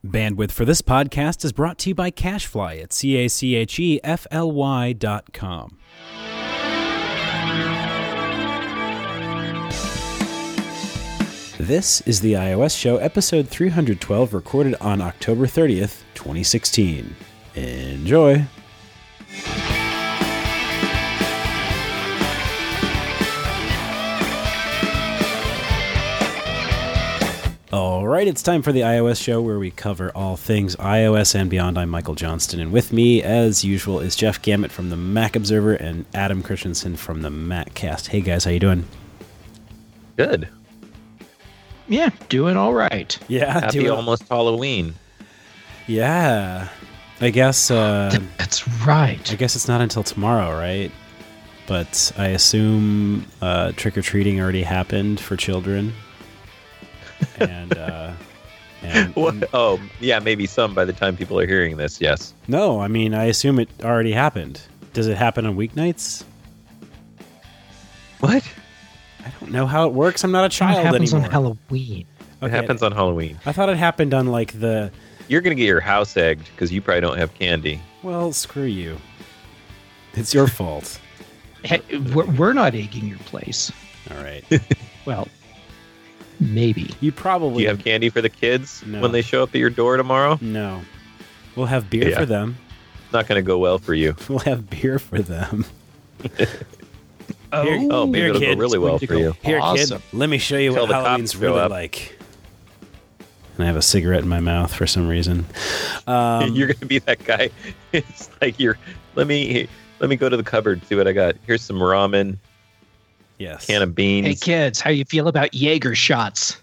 Bandwidth for this podcast is brought to you by CacheFly at CACHEFLY.com. This is the iOS Show, episode 312, recorded on October 30th, 2016. Enjoy! All right, it's time for the iOS Show, where we cover all things iOS and beyond. I'm Michael Johnston, and with me, as usual, is Jeff Gamet from the Mac Observer and Adam Christensen from the MacCast. Hey guys, how you doing? Good. Yeah, doing all right. Yeah, Happy almost Halloween. Yeah, I guess. That's right. I guess it's not until tomorrow, right? But I assume trick or treating already happened for children. And oh, yeah, maybe some by the time people are hearing this, yes. No, I mean, I assume it already happened. Does it happen on weeknights? What? I don't know how it works. I'm not a child anymore. It happens on Halloween. Okay. It happens on Halloween. I thought it happened on, like, the... You're going to get your house egged because you probably don't have candy. Well, screw you. It's your fault. Hey, we're not egging your place. All right. Well, maybe. You probably... Do you have candy for the kids No. when they show up at your door tomorrow? No. We'll have beer for them. It's not going to go well for you. We'll have beer for them. Oh, maybe here, it'll kid. go really well for you. Here, Awesome. kid, let me show you Until what the cops Halloween's show really up. like. And I have a cigarette in my mouth for some reason. You're going to be that guy. It's like let me go to the cupboard, see what I got. Here's some ramen, Yes. can of beans. Hey, kids, how you feel about Jaeger shots?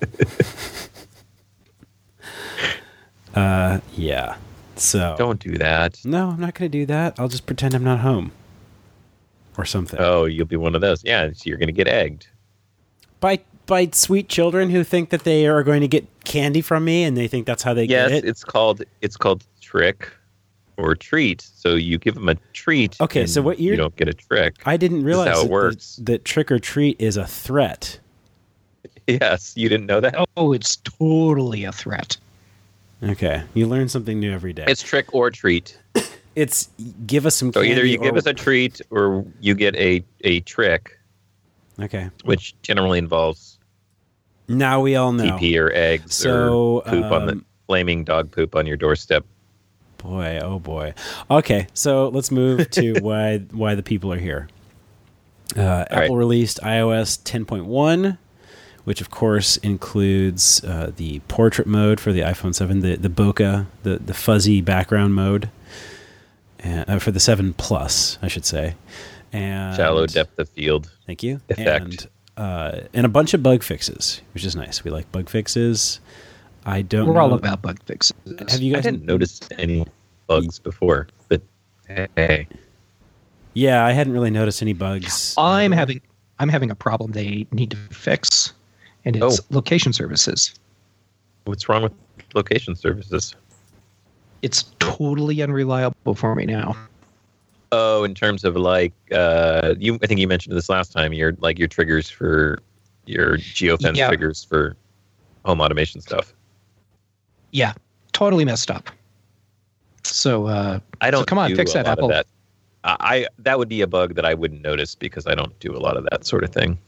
Yeah. So. Don't do that. No, I'm not going to do that. I'll just pretend I'm not home. Or something. Oh, you'll be one of those. Yeah, so you're going to get egged. By sweet children who think that they are going to get candy from me, and they think that's how they Yes, get it. it's called trick or treat. So you give them a treat. Okay, and so what you don't get a trick. I didn't realize how it that, works. that trick or treat is a threat. Yes, you didn't know that. Oh, it's totally a threat. Okay, you learn something new every day. It's trick or treat. It's give us some So candy. either you or- give us a treat or you get a trick, Okay, which generally involves now we all know. pee or eggs So, or poop on the flaming dog poop on your doorstep. Boy, oh boy. Okay, so let's move to why the people are here. Apple released iOS 10.1, which of course includes the portrait mode for the iPhone 7, the bokeh, the fuzzy background mode, and for the 7 Plus, I should say. And Shallow depth of field. Thank you. Effect. And a bunch of bug fixes, which is nice. We like bug fixes. I don't. We're all know- about bug fixes. Have you I guys? didn't notice any bugs before, but hey. Yeah, I hadn't really noticed any bugs. I'm having a problem they need to fix, and it's location services. What's wrong with location services? It's totally unreliable for me now. Oh, in terms of like, I think you mentioned this last time. Your triggers for your geofence Yeah. triggers for home automation stuff. Yeah, totally messed up. So I don't. So come on, do fix a that, lot of Apple. That. That would be a bug that I wouldn't notice because I don't do a lot of that sort of thing.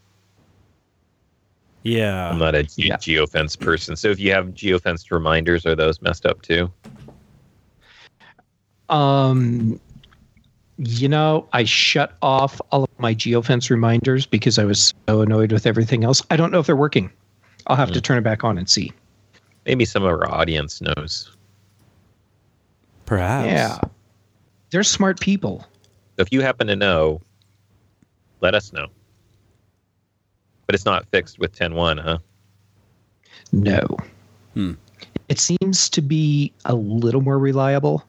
Yeah. I'm not a Yeah. geofence person. So if you have geofence reminders, are those messed up too? I shut off all of my geofence reminders because I was so annoyed with everything else. I don't know if they're working. I'll have to turn it back on and see. Maybe some of our audience knows. Perhaps. Yeah. They're smart people. If you happen to know, let us know. But it's not fixed with 10.1, huh? No. Hmm. It seems to be a little more reliable.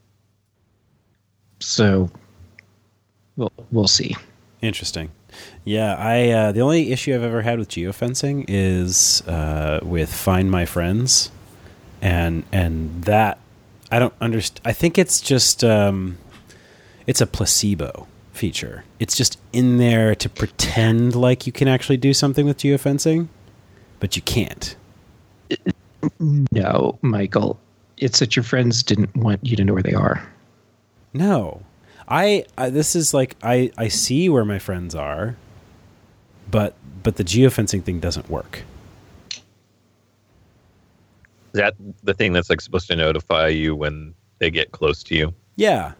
So we'll see. Interesting. Yeah, I the only issue I've ever had with geofencing is with Find My Friends, and that I don't understand. I think it's just it's a placebo feature. It's just in there to pretend like you can actually do something with geofencing, but you can't. No, Michael. It's that your friends didn't want you to know where they are. No. I this is like I see where my friends are, but the geofencing thing doesn't work. Is that the thing that's like supposed to notify you when they get close to you? Yeah.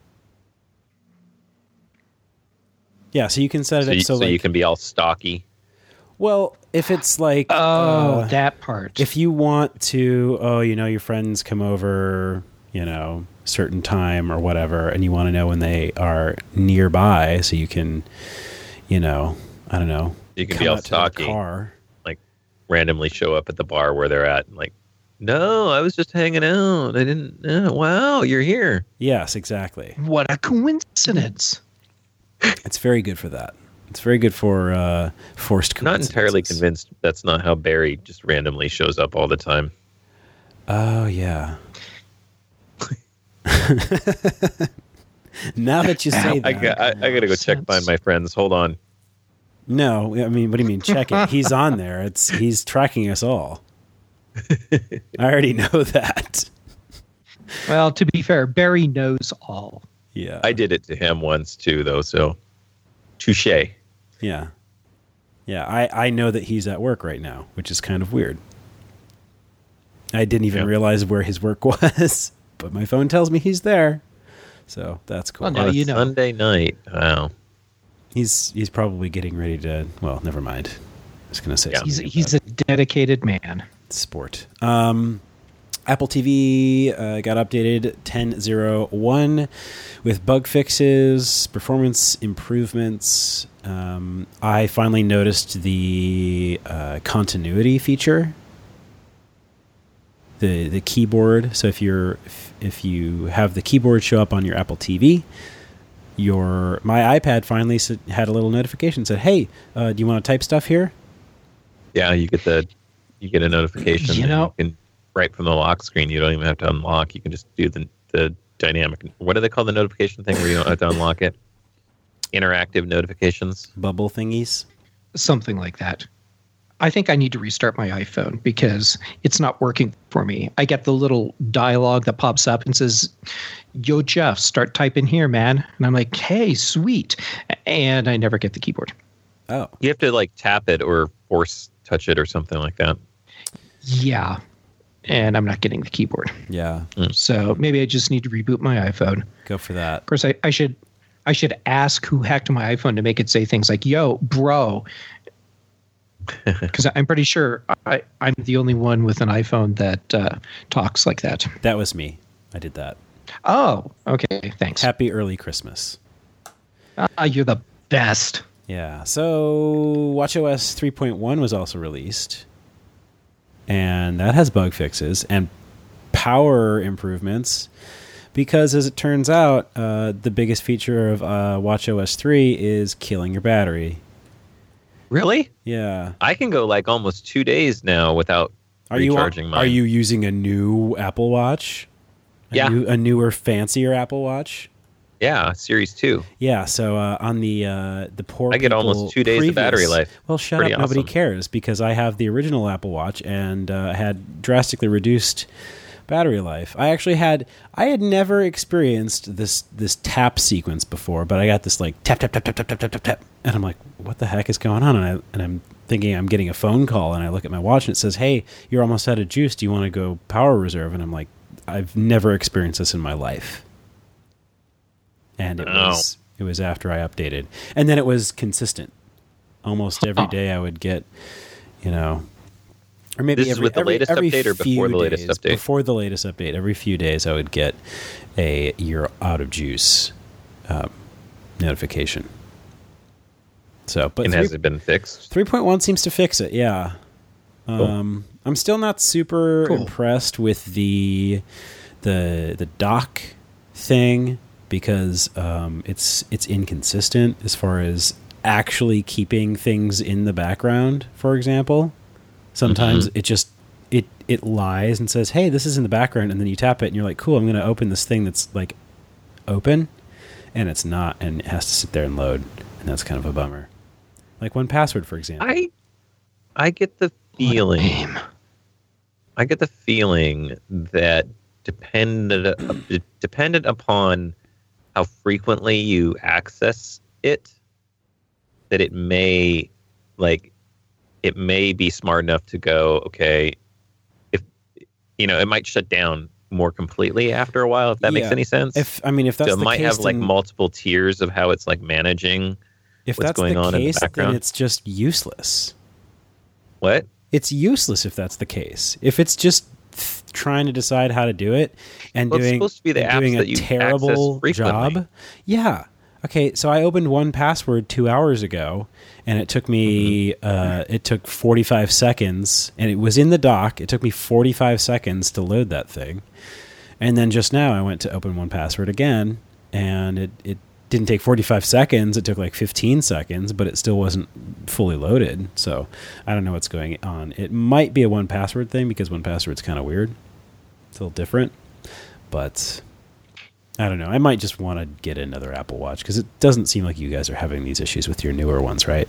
Yeah, so you can set it up so like, you can be all stocky. Well, if it's like that part. If you want to, your friends come over, certain time or whatever, and you want to know when they are nearby, so you can, I don't know. You can be all stocky, like randomly show up at the bar where they're at, and like, no, I was just hanging out. I didn't. Wow, you're here. Yes, exactly. What a coincidence! It's very good for that. It's very good for forced coincidences. Not entirely convinced that's not how Barry just randomly shows up all the time. Oh, yeah. Now that you say that. I got to go check by my friends. Hold on. No, I mean, what do you mean check it? He's on there. He's tracking us all. I already know that. Well, to be fair, Barry knows all. Yeah. I did it to him once too, though, so touche. Yeah. Yeah, I know that he's at work right now, which is kind of weird. I didn't even realize where his work was, but my phone tells me he's there. So that's cool. Well, now you know. Sunday night. Wow. He's probably getting ready to, well, never mind. I was going to say something. He's a dedicated man. Sport. Apple TV got updated 10.01 with bug fixes, performance improvements. I finally noticed the continuity feature, the keyboard. So if you have the keyboard show up on your Apple TV, my iPad finally had a little notification that said, "Hey, do you want to type stuff here?" Yeah, you get a notification. You can, right from the lock screen. You don't even have to unlock. You can just do the dynamic. What do they call the notification thing where you don't have to unlock it? Interactive notifications. Bubble thingies. Something like that. I think I need to restart my iPhone because it's not working for me. I get the little dialogue that pops up and says, "Yo, Jeff, start typing here, man." And I'm like, "Hey, sweet." And I never get the keyboard. Oh. You have to like tap it or force touch it or something like that. Yeah. And I'm not getting the keyboard. Yeah. So maybe I just need to reboot my iPhone. Go for that. Of course, I should ask who hacked my iPhone to make it say things like, "Yo, bro." Because I'm pretty sure I'm the only one with an iPhone that talks like that. That was me. I did that. Oh, okay. Thanks. Happy early Christmas. You're the best. Yeah. So WatchOS 3.1 was also released. And that has bug fixes and power improvements. Because as it turns out, the biggest feature of WatchOS 3 is killing your battery. Really? Yeah. I can go like almost 2 days now without recharging mine. Are you using a new Apple Watch? A newer, fancier Apple Watch? Yeah, Series 2. Yeah, so on the poor I get almost 2 days of battery life. Well, shut Pretty up. Nobody awesome. cares because I have the original Apple Watch and had drastically reduced battery life. I had never experienced this tap sequence before, but I got this like tap tap tap tap tap tap tap tap tap, and I'm like, what the heck is going on? And I'm thinking I'm getting a phone call, and I look at my watch and it says, "Hey, you're almost out of juice. Do you want to go power reserve?" And I'm like, I've never experienced this in my life. And it was after I updated, and then it was consistent. Almost every day I would get, or maybe this is with the latest update or before the latest update? Before the latest update, every few days I would get a "you're out of juice" notification. So, but has it been fixed? 3.1 seems to fix it. Yeah. Cool. I'm still not super impressed with the dock thing because it's inconsistent as far as actually keeping things in the background. For example, sometimes it lies and says, "Hey, this is in the background," and then you tap it and you're like, "Cool, I'm going to open this thing that's like open," and it's not, and it has to sit there and load, and that's kind of a bummer. Like 1Password, for example. I get the feeling I get the feeling that dependent upon how frequently you access it, that it may be smart enough to go, okay, if it might shut down more completely after a while, if that makes any sense. If that's so the it might case, have like multiple tiers of how it's like managing what's going on in the background. Then it's just useless. What? It's useless if that's the case. If it's just trying to decide how to do it and it's supposed to be the apps doing that a you terrible access frequently. job. Yeah. Okay, so I opened 1Password 2 hours ago, and it took me it took 45 seconds, and it was in the dock. It took me 45 seconds to load that thing. And then just now I went to open 1Password again, and it didn't take 45 seconds. It took like 15 seconds, but it still wasn't fully loaded. So I don't know what's going on. It might be a 1Password thing because 1Password's kind of weird. It's a little different, but I don't know. I might just want to get another Apple Watch because it doesn't seem like you guys are having these issues with your newer ones, right?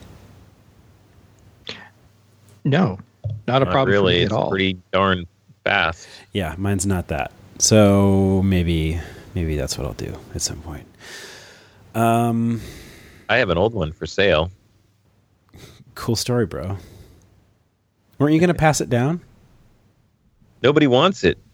No, not a problem really, for me it's at all. Pretty darn fast. Yeah, mine's not that. So maybe that's what I'll do at some point. I have an old one for sale. Cool story, bro. Weren't you going to pass it down? Nobody wants it.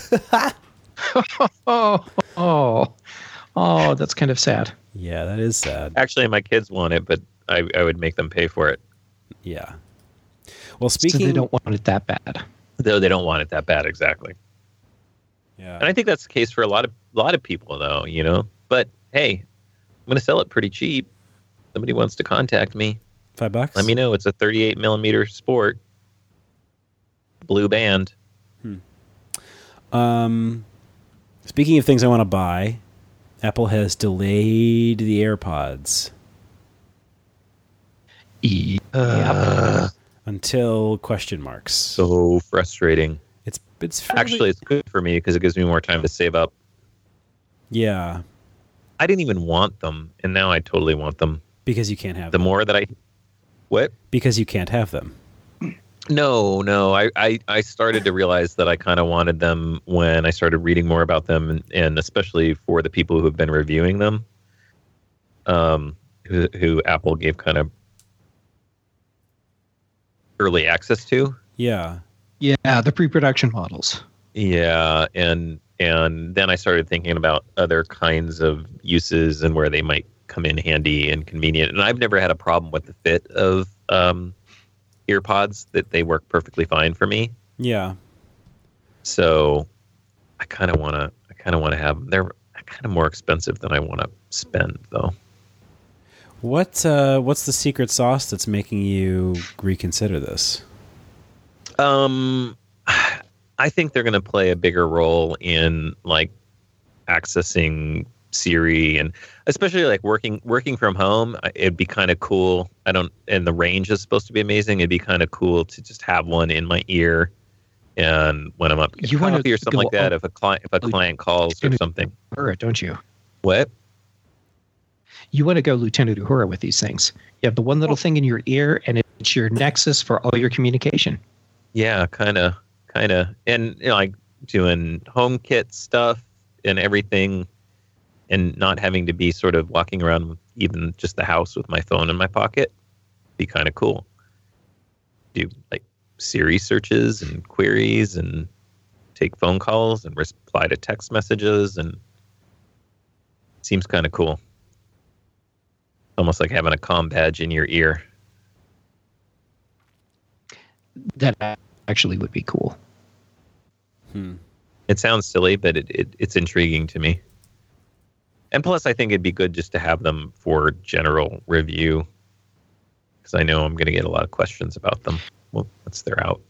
Oh, that's kind of sad. Yeah, that is sad. Actually, my kids want it, but I would make them pay for it. Yeah. Well, So they don't want it that bad. Though they don't want it that bad, exactly. Yeah. And I think that's the case for a lot of people, though. But hey, I'm going to sell it pretty cheap. Somebody wants to contact me. $5? Let me know. It's a 38 millimeter Sport, blue band. Speaking of things I want to buy, Apple has delayed the AirPods until question marks. So frustrating. It's Actually, it's good for me because it gives me more time to save up. Yeah. I didn't even want them, and now I totally want them. Because you can't have The them. more that I... What? Because you can't have them. No. I started to realize that I kind of wanted them when I started reading more about them, and especially for the people who have been reviewing them, who Apple gave kind of early access to. Yeah. Yeah, the pre-production models. Yeah, and then I started thinking about other kinds of uses and where they might come in handy and convenient. And I've never had a problem with the fit of EarPods; that they work perfectly fine for me. Yeah. So I kind of want to have them. They're kind of more expensive than I want to spend, though. What's the secret sauce that's making you reconsider this? I think they're going to play a bigger role in like accessing Siri, and especially like working from home. It'd be kind of cool. And the range is supposed to be amazing. It'd be kind of cool to just have one in my ear, and when I'm up getting coffee or something like that, if a client calls or something. Uhura, don't you? What? You want to go Lieutenant Uhura with these things. You have the one little thing in your ear, and it's your nexus for all your communication. Yeah, kind of, and like doing HomeKit stuff and everything, and not having to be sort of walking around even just the house with my phone in my pocket. Be kind of cool. Do like Siri searches and queries and take phone calls and reply to text messages, and seems kind of cool. Almost like having a comm badge in your ear. That actually would be cool. It sounds silly, but it's intriguing to me. And plus, I think it'd be good just to have them for general review, because I know I'm going to get a lot of questions about them once they're out.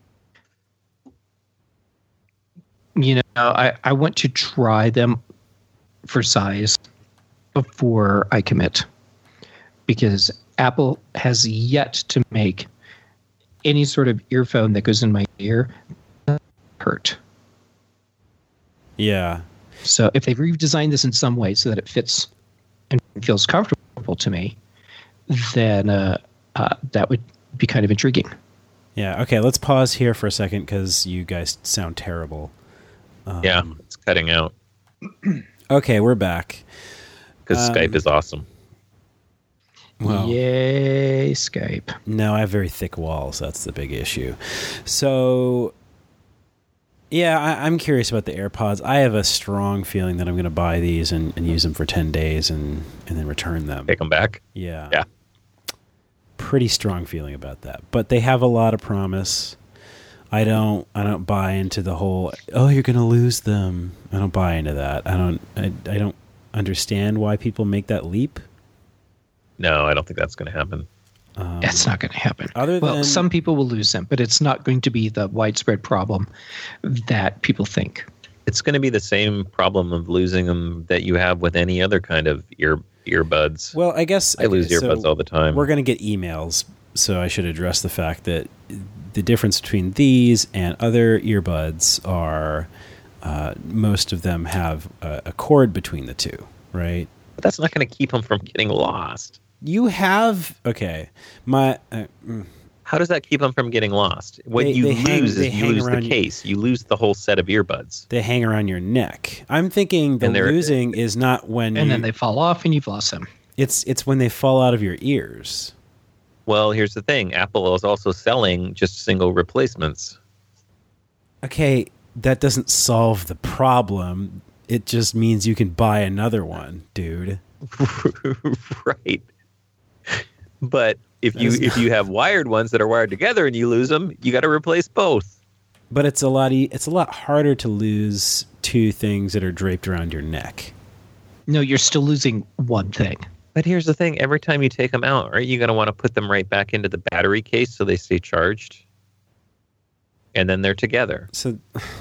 I want to try them for size before I commit, because Apple has yet to make any sort of earphone that goes in my ear hurt. Yeah. So if they've redesigned this in some way so that it fits and feels comfortable to me, then that would be kind of intriguing. Yeah. Okay. Let's pause here for a second because you guys sound terrible. Yeah, it's cutting out. Okay, we're back. Because Skype is awesome. Well, yay, Skype. No, I have very thick walls. That's the big issue. So, yeah, I'm curious about the AirPods. I have a strong feeling that I'm going to buy these and use them for 10 days and then return them. Take them back? Yeah. Yeah. Pretty strong feeling about that. But they have a lot of promise. I don't buy into the whole, oh, you're going to lose them. I don't buy into that. I don't understand why people make that leap. No, I don't think that's going to happen. It's not going to happen. Well, some people will lose them, but it's not going to be the widespread problem that people think. It's going to be the same problem of losing them that you have with any other kind of earbuds. Well, I guess I lose earbuds all the time. We're going to get emails, so I should address the fact that the difference between these and other earbuds are most of them have a cord between the two, right? But that's not going to keep them from getting lost. You have How does that keep them from getting lost? What you lose the case. You lose the whole set of earbuds. They hang around your neck. I'm thinking losing is not when then they fall off and you've lost them. It's when they fall out of your ears. Well, here's the thing. Apple is also selling just single replacements. Okay, that doesn't solve the problem. It just means you can buy another one, dude. Right. But if you have wired ones that are wired together and you lose them, you got to replace both. But it's a lot harder to lose two things that are draped around your neck. No, you're still losing one thing. But here's the thing. Every time you take them out, aren't you going to want to put them right back into the battery case so they stay charged? And then they're together. So,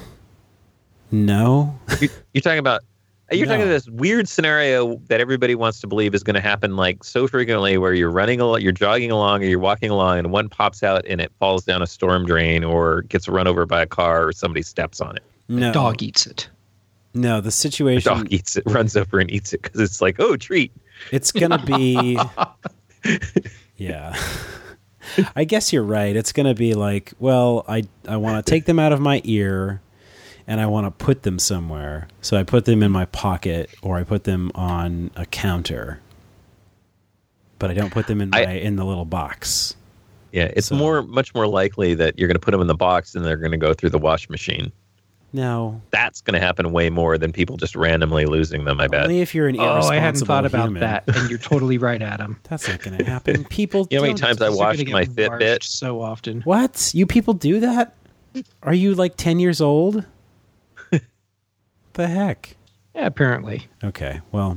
no. You're talking about this weird scenario that everybody wants to believe is going to happen like so frequently where you're jogging along or you're walking along and one pops out and it falls down a storm drain or gets run over by a car or somebody steps on it. No. The dog eats it. No, the situation... The dog eats it, runs over and eats it because it's like, oh, treat. It's going to be... Yeah. I guess you're right. It's going to be like, well, I want to take them out of my ear and I want to put them somewhere. So I put them in my pocket or I put them on a counter. But I don't put them in the little box. Yeah, it's much more likely that you're going to put them in the box and they're going to go through the wash machine. No. That's going to happen way more than people just randomly losing them, I bet. Only if you're an irresponsible I hadn't thought about human. that, and you're totally right, Adam. That's not going to happen. People You know how many times I washed my Fitbit? So often. What? You people do that? Are you like 10 years old? The heck? Yeah, apparently. Okay, well.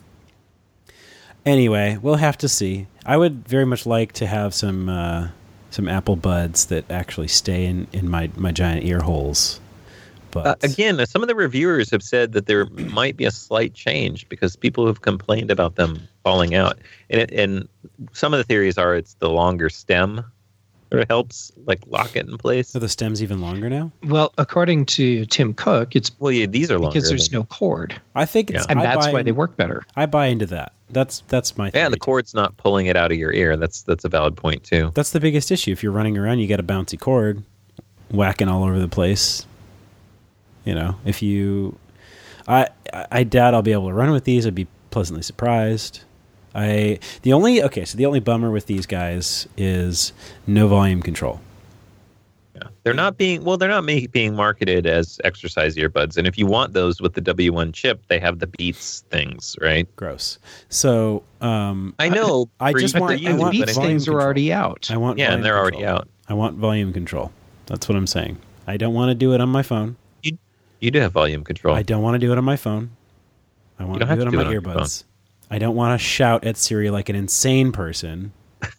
Anyway, we'll have to see. I would very much like to have some Apple Buds that actually stay in my giant ear holes. But again, some of the reviewers have said that there might be a slight change because people have complained about them falling out. And some of the theories are it's the longer stem that helps like lock it in place. Are the stems even longer now? Well, according to Tim Cook, it's these are longer because there's no cord. I think it's and that's why they work better. I buy into that. That's my theory. Yeah, the cord's not pulling it out of your ear. That's a valid point too. That's the biggest issue. If you're running around, you got a bouncy cord whacking all over the place. You know, if you, I doubt I'll be able to run with these. I'd be pleasantly surprised. The only bummer with these guys is no volume control. Yeah, they're not being marketed as exercise earbuds. And if you want those with the W1 chip, they have the Beats things, right? Gross. So I know. I want Beats things are already out. And they're already out. I want volume control. That's what I'm saying. I don't want to do it on my phone. You do have volume control. I don't want to do it on my phone. I want to do it on my earbuds. I don't want to shout at Siri like an insane person.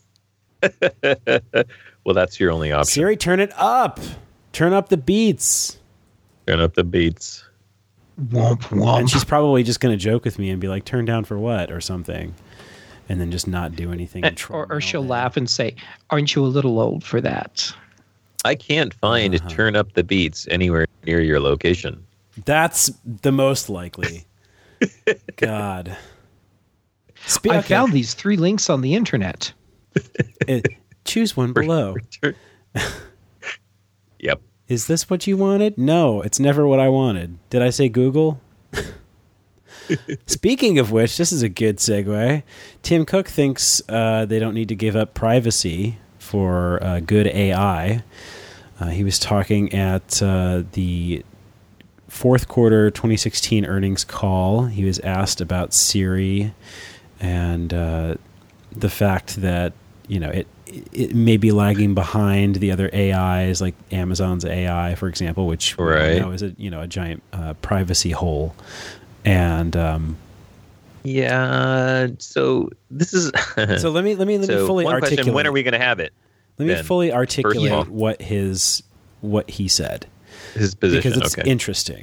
Well, that's your only option. Siri, turn it up. Turn up the beats. Turn up the beats. Womp womp. And she's probably just going to joke with me and be like, turn down for what or something. And then just not do anything. Or she'll laugh and say, aren't you a little old for that? I can't find turn up the beats anywhere near your location. That's the most likely. God. I found these 3 links on the internet. Choose one below. Yep. Is this what you wanted? No, it's never what I wanted. Did I say Google? Speaking of which, this is a good segue. Tim Cook thinks they don't need to give up privacy for good AI. He was talking at the fourth quarter 2016 earnings call. He was asked about Siri and the fact that it may be lagging behind the other AIs, like Amazon's AI, for example, which is a giant privacy hole. And so this is so let me fully articulate. Question, when are we going to have it? Let me fully articulate what he said. His position, because it's interesting.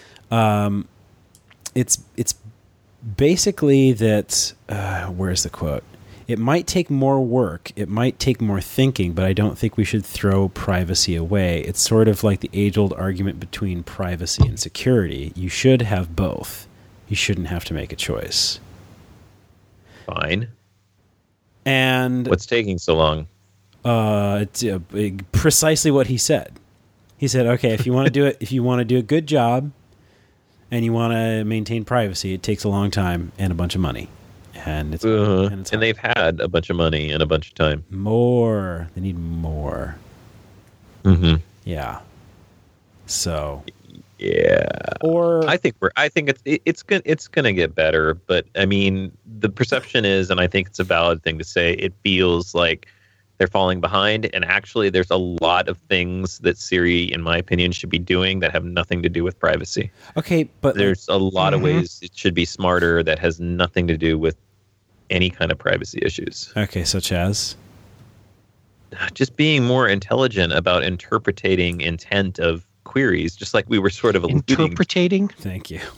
It's basically that. Where's the quote? It might take more work, it might take more thinking, but I don't think we should throw privacy away. It's sort of like the age-old argument between privacy and security. You should have both. You shouldn't have to make a choice. Fine. And what's taking so long? It's precisely what he said. He said, "Okay, if you want to do it, if you want to do a good job, and you want to maintain privacy, it takes a long time and a bunch of money." And they've had a bunch of money and a bunch of time. More. They need more. Mm-hmm. Yeah. So. Yeah. Or I think it's gonna get better, but I mean the perception is, and I think it's a valid thing to say, it feels like they're falling behind, and actually there's a lot of things that Siri, in my opinion, should be doing that have nothing to do with privacy. Okay, but there's a lot of ways it should be smarter that has nothing to do with any kind of privacy issues. Okay, such as? Just being more intelligent about interpreting intent of queries, just like we were sort of alluding. Interpreting? Thank you.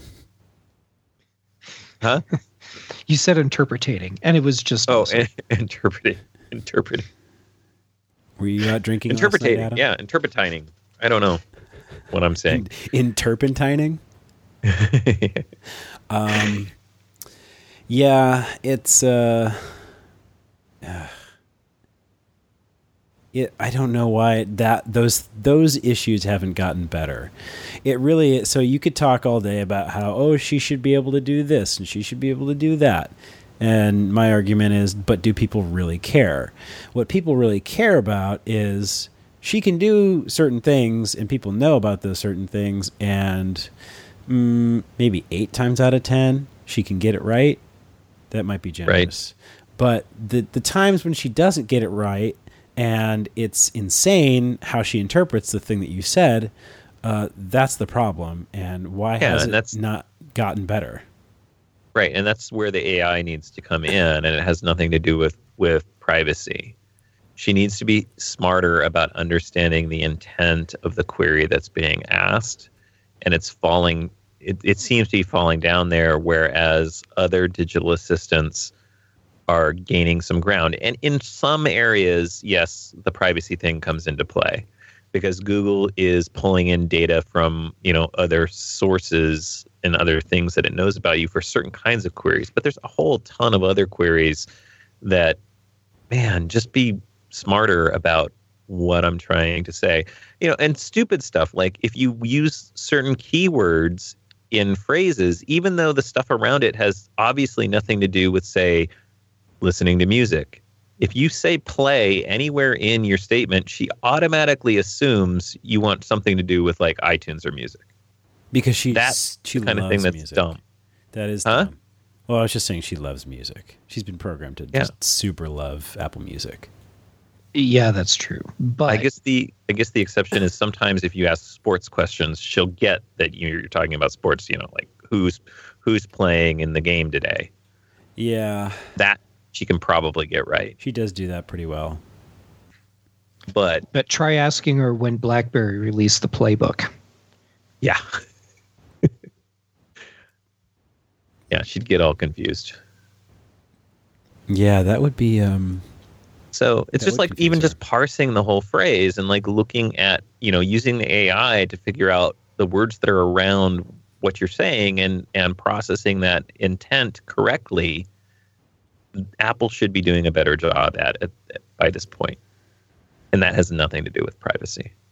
Huh? You said interpreting, and it was just... Oh, interpreting. Were you out drinking interpreting, last night, Adam? Yeah, interpretining. I don't know what I'm saying. Interpentining? Yeah, it's I don't know why those issues haven't gotten better. It really, so you could talk all day about how she should be able to do this and she should be able to do that. And my argument is, but do people really care? What people really care about is she can do certain things and people know about those certain things, and maybe 8 times out of 10 she can get it right. That might be generous. Right. But the times when she doesn't get it right and it's insane how she interprets the thing that you said, that's the problem. And why has it not gotten better? Right, and that's where the AI needs to come in, and it has nothing to do with privacy. She needs to be smarter about understanding the intent of the query that's being asked, and it's falling. It seems to be falling down there, whereas other digital assistants are gaining some ground. And in some areas, yes, the privacy thing comes into play because Google is pulling in data from, other sources and other things that it knows about you for certain kinds of queries. But there's a whole ton of other queries that, man, just be smarter about what I'm trying to say. And stupid stuff like if you use certain keywords in phrases, even though the stuff around it has obviously nothing to do with, say, listening to music. If you say play anywhere in your statement, she automatically assumes you want something to do with like iTunes or music. Because she kind of thing that's music. Dumb. That is dumb. Well, I was just saying she loves music. She's been programmed to just super love Apple Music. Yeah, that's true. But I guess the exception is sometimes if you ask sports questions, she'll get that you're talking about sports. Like who's playing in the game today. Yeah, that she can probably get right. She does do that pretty well. But try asking her when BlackBerry released the playbook. Yeah. Yeah, she'd get all confused. Yeah, that would be. So it's just like even just parsing the whole phrase and like looking at, using the AI to figure out the words that are around what you're saying and processing that intent correctly. Apple should be doing a better job at it by this point. And that has nothing to do with privacy.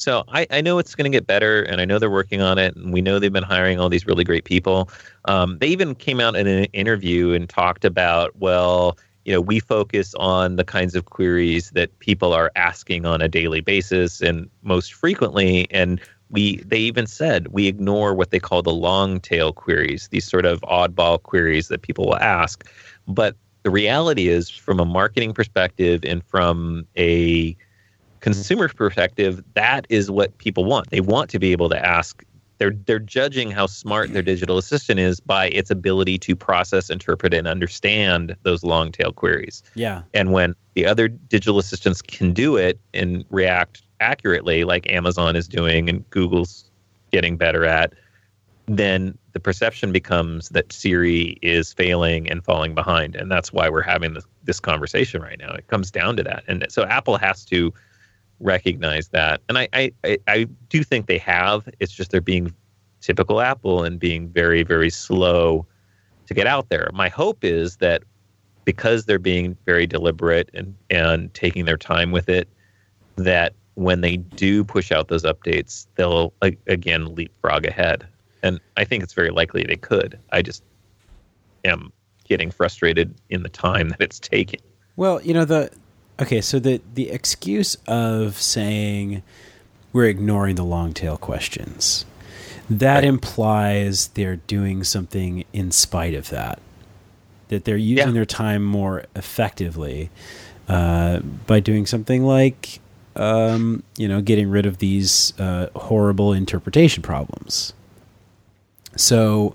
So I know it's going to get better, and I know they're working on it, and we know they've been hiring all these really great people. They even came out in an interview and talked about, well, we focus on the kinds of queries that people are asking on a daily basis and most frequently, and they even said we ignore what they call the long tail queries, these sort of oddball queries that people will ask. But the reality is, from a marketing perspective and from a consumer perspective, that is what people want. They want to be able to ask. They're judging how smart their digital assistant is by its ability to process, interpret, and understand those long tail queries. Yeah. And when the other digital assistants can do it and react accurately, like Amazon is doing and Google's getting better at, then the perception becomes that Siri is failing and falling behind. And that's why we're having this conversation right now. It comes down to that. And so Apple has to recognize that. And I do think they have. It's just they're being typical Apple and being very, very slow to get out there. My hope is that because they're being very deliberate and taking their time with it, that when they do push out those updates, they'll again leapfrog ahead. And I think it's very likely they could. I just am getting frustrated in the time that it's taking. Well, so the excuse of saying we're ignoring the long tail questions, that right, implies they're doing something in spite of that they're using their time more effectively by doing something like, getting rid of these horrible interpretation problems. So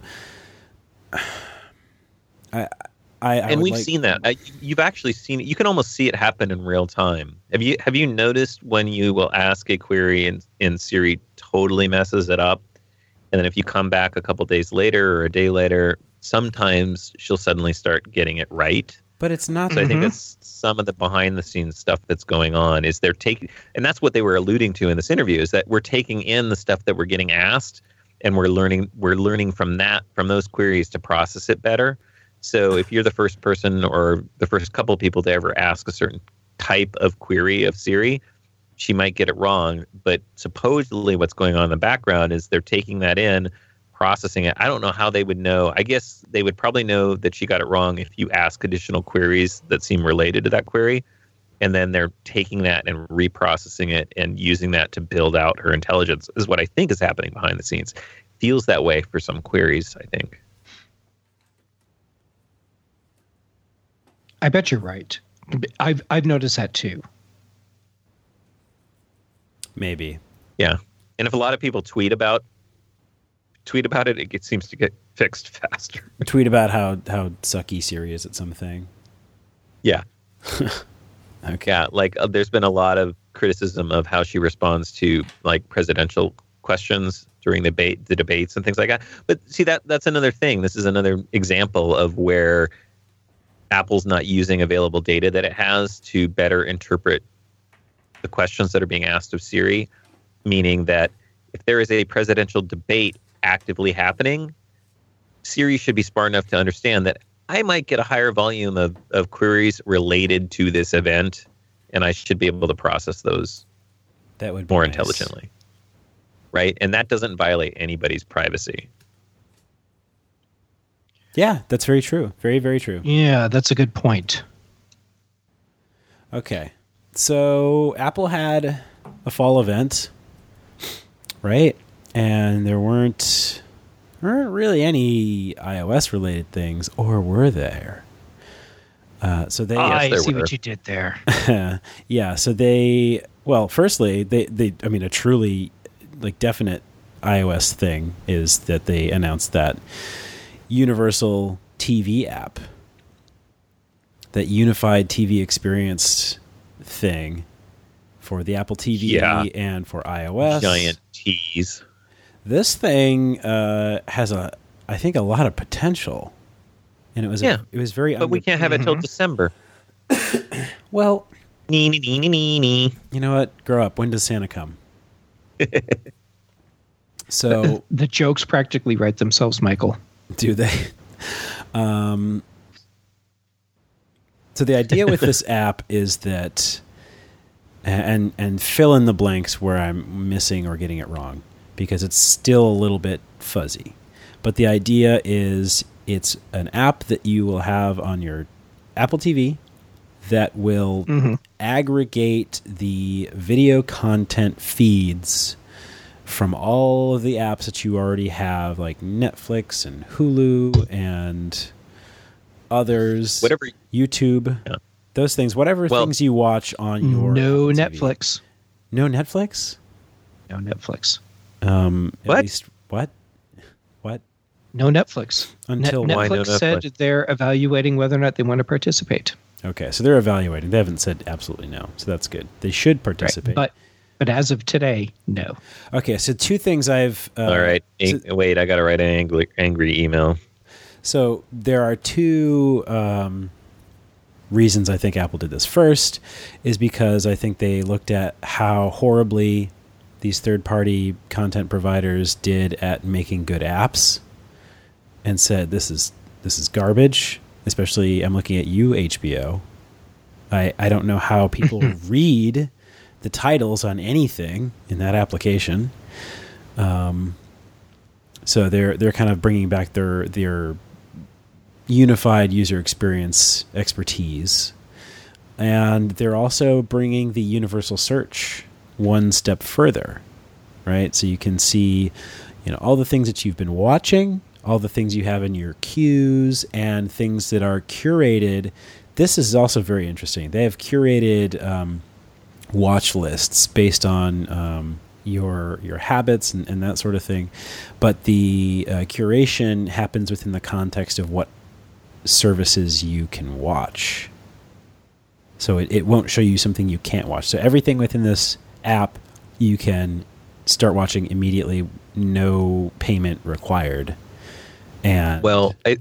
we've seen that. You've actually seen it. You can almost see it happen in real time. Have you noticed when you will ask a query and Siri totally messes it up, and then if you come back a couple days later or a day later, sometimes she'll suddenly start getting it right. But it's not. So I think that's some of the behind the scenes stuff that's going on. Is they're taking, and that's what they were alluding to in this interview, is that we're taking in the stuff that we're getting asked, and we're learning from those queries to process it better. So if you're the first person or the first couple of people to ever ask a certain type of query of Siri, she might get it wrong. But supposedly what's going on in the background is they're taking that in, processing it. I don't know how they would know. I guess they would probably know that she got it wrong if you ask additional queries that seem related to that query. And then they're taking that and reprocessing it and using that to build out her intelligence, is what I think is happening behind the scenes. Feels that way for some queries, I think. I bet you're right. I've noticed that too. Maybe. Yeah. And if a lot of people tweet about it, it seems to get fixed faster. Tweet about how sucky Siri is at something. Yeah. Okay. Yeah, there's been a lot of criticism of how she responds to presidential questions during the debates and things like that. But see, that's another thing. This is another example of where Apple's not using available data that it has to better interpret the questions that are being asked of Siri, meaning that if there is a presidential debate actively happening, Siri should be smart enough to understand that I might get a higher volume of queries related to this event, and I should be able to process those that would be more nice. Intelligently. Right? And that doesn't violate anybody's privacy. Yeah, that's very true. Very, very true. Yeah, that's a good point. Okay. So Apple had a fall event, right? And there weren't really any iOS related things, or were there? So they. I see what you did there. Yeah. So firstly, they a truly definite iOS thing is that they announced that Universal TV app, that unified TV experience thing for the Apple TV and for iOS. Giant tease. This thing has I think a lot of potential, and it was very. But we can't have it till December. Well, you know what? Grow up. When does Santa come? So the jokes practically write themselves, Michael. Do they? So the idea with this app is that and fill in the blanks where I'm missing or getting it wrong, because it's still a little bit fuzzy. But the idea is it's an app that you will have on your Apple TV that will aggregate the video content feeds from all of the apps that you already have, like Netflix and Hulu and others, whatever, YouTube, those things, things you watch on your no Apple Netflix. TV. No Netflix? No Netflix. At least what? No Netflix. Until Netflix, no Netflix said they're evaluating whether or not they want to participate. Okay, so they're evaluating. They haven't said absolutely no, so that's good. They should participate. Right. But as of today, no. Okay, so two things I've... all right. Wait, I got to write an angry email. So there are two reasons I think Apple did this. First is because I think they looked at how horribly these third-party content providers did at making good apps and said, this is garbage. Especially, I'm looking at you, HBO. I don't know how people read the titles on anything in that application. So they're kind of bringing back their unified user experience expertise, and they're also bringing the universal search one step further, right? So you can see, all the things that you've been watching, all the things you have in your queues, and things that are curated. This is also very interesting. They have curated watch lists based on your habits and that sort of thing. But the curation happens within the context of what services you can watch. So it won't show you something you can't watch. So everything within this app you can start watching immediately, no payment required. And I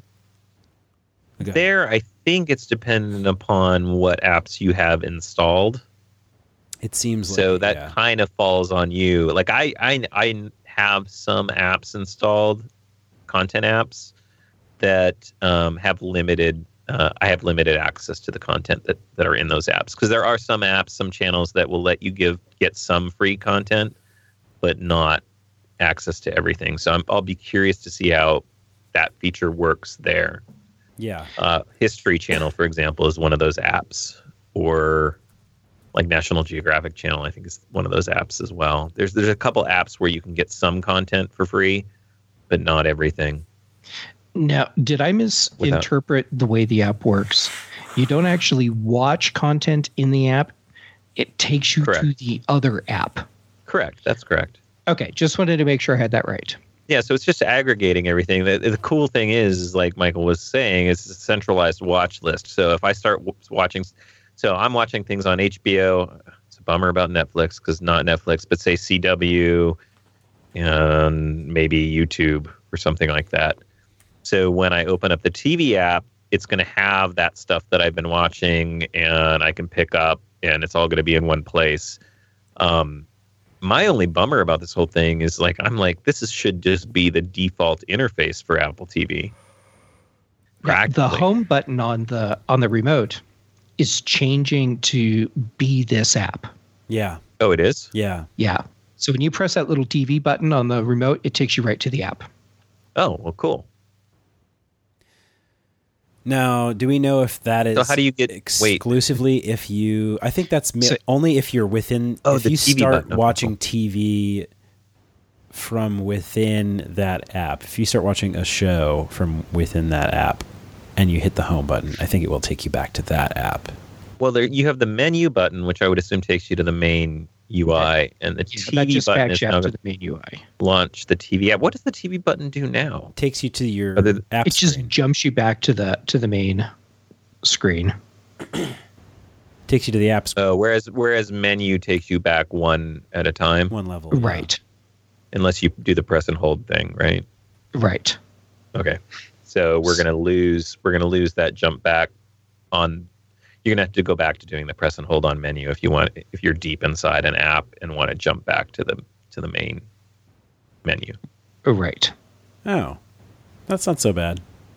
think it's dependent upon what apps you have installed. It seems so like, that kind of falls on you. Like I have some apps installed, content apps that have limited. I have limited access to the content that are in those apps, because there are some apps, some channels that will let you get some free content, but not access to everything. So I'll be curious to see how that feature works there. Yeah. History Channel, for example, is one of those apps, or like National Geographic Channel, I think, is one of those apps as well. There's a couple apps where you can get some content for free, but not everything. Now, did I misinterpret the way the app works? You don't actually watch content in the app. It takes you to the other app. Correct. That's correct. Okay. Just wanted to make sure I had that right. Yeah. So it's just aggregating everything. The cool thing is, like Michael was saying, it's a centralized watch list. So if I start watching, so I'm watching things on HBO. It's a bummer about Netflix, because not Netflix, but say CW and maybe YouTube or something like that. So when I open up the TV app, it's going to have that stuff that I've been watching, and I can pick up, and it's all going to be in one place. My only bummer about this whole thing is, this should just be the default interface for Apple TV. The home button on the remote is changing to be this app. Yeah. Oh, it is? Yeah. Yeah. So when you press that little TV button on the remote, it takes you right to the app. Oh, well, cool. Now, do we know if that is so how do you get exclusively if you... I think that's only if you're within... if you TV start button. watching TV from within that app, if you start watching a show from within that app and you hit the home button, I think it will take you back to that app. Well, you have the menu button, which I would assume takes you to the main UI, and the TV button is now to the main UI. Launch the TV app. What does the TV button do now? It takes you to your app. It just jumps you back to the main screen. Takes you to the app screen. Whereas menu takes you back one at a time, one level, right? Unless you do the press and hold thing, right? Right. Okay. So we're gonna lose that jump back on. You're gonna have to go back to doing the press and hold on menu if you're deep inside an app and want to jump back to the main menu. Right. Oh, that's not so bad.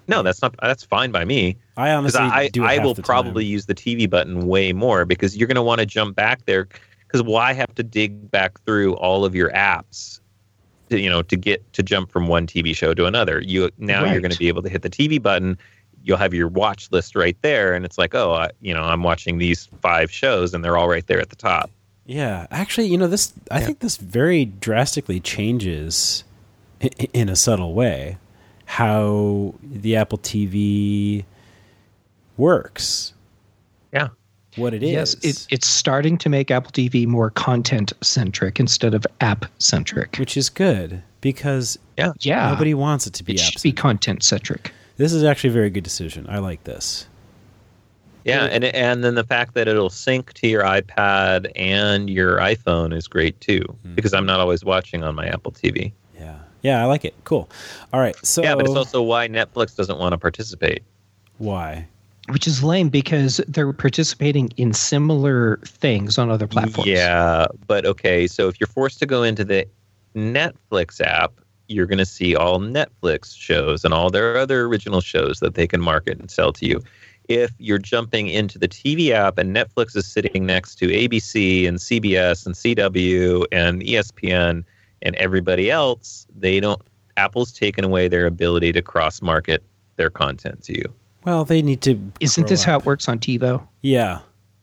No, that's fine by me. I honestly I will probably use the TV button way more because you're going to want to jump back there. Because why have to dig back through all of your apps, to jump from one TV show to another? You're going to be able to hit the TV button. You'll have your watch list right there, and it's like, I'm watching these 5 shows, and they're all right there at the top. Yeah, actually, I think this very drastically changes, in a subtle way, how the Apple TV works. Yeah. What it is. Yes, it's starting to make Apple TV more content-centric instead of app-centric. Which is good, because nobody wants it to be app-centric. It should be content-centric. This is actually a very good decision. I like this. Yeah, and then the fact that it'll sync to your iPad and your iPhone is great, too, because I'm not always watching on my Apple TV. Yeah, I like it. Cool. All right. So yeah, but it's also why Netflix doesn't want to participate. Why? Which is lame because they're participating in similar things on other platforms. Yeah, but okay. So if you're forced to go into the Netflix app, you're going to see all Netflix shows and all their other original shows that they can market and sell to you. If you're jumping into the TV app and Netflix is sitting next to ABC and CBS and CW and ESPN and everybody else, Apple's taken away their ability to cross-market their content to you. Well, they need to. Isn't this how it works on TiVo? Yeah.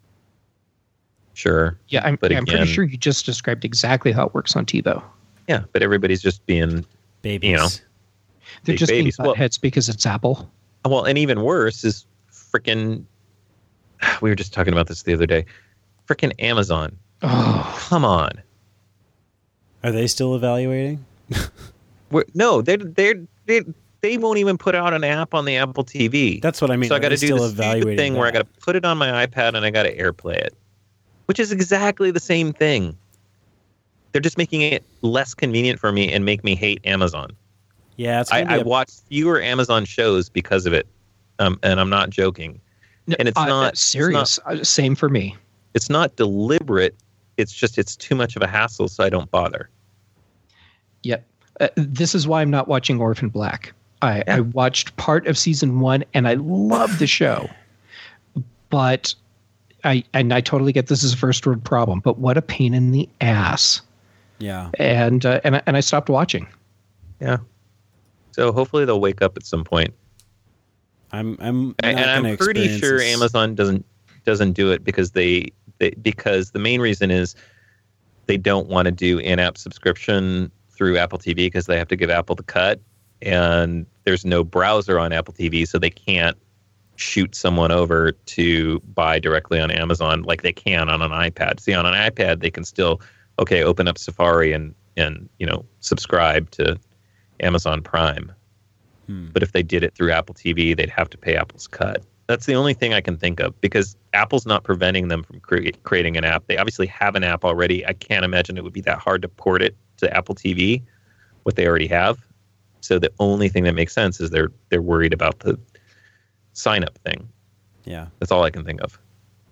Sure. Yeah, I'm pretty sure you just described exactly how it works on TiVo. Yeah, but everybody's just being babies. They're just being buttheads because it's Apple. Well, and even worse is freaking. We were just talking about this the other day. Freaking Amazon. Oh, come on. Are they still evaluating? No, they won't even put out an app on the Apple TV. That's what I mean. So I got to do this stupid thing where I got to put it on my iPad and I got to AirPlay it, which is exactly the same thing. They're just making it less convenient for me and make me hate Amazon. Yeah, I watch fewer Amazon shows because of it, and I'm not joking. And it's not serious. Same for me. It's not deliberate. It's just it's too much of a hassle, so I don't bother. Yep. This is why I'm not watching Orphan Black. I watched part of season 1 and I love the show, but I totally get this is a first world problem. But what a pain in the ass. Yeah. And I stopped watching. Yeah. So hopefully they'll wake up at some point. I'm pretty sure this. Amazon doesn't do it because because the main reason is they don't want to do in-app subscription through Apple TV because they have to give Apple the cut, and there's no browser on Apple TV, so they can't shoot someone over to buy directly on Amazon like they can on an iPad. See, on an iPad, they can still, open up Safari and subscribe to Amazon Prime. But if they did it through Apple TV, they'd have to pay Apple's cut. That's the only thing I can think of because Apple's not preventing them from creating an app. They obviously have an app already. I can't imagine it would be that hard to port it to Apple TV, what they already have. So the only thing that makes sense is they're worried about the sign-up thing. Yeah. That's all I can think of.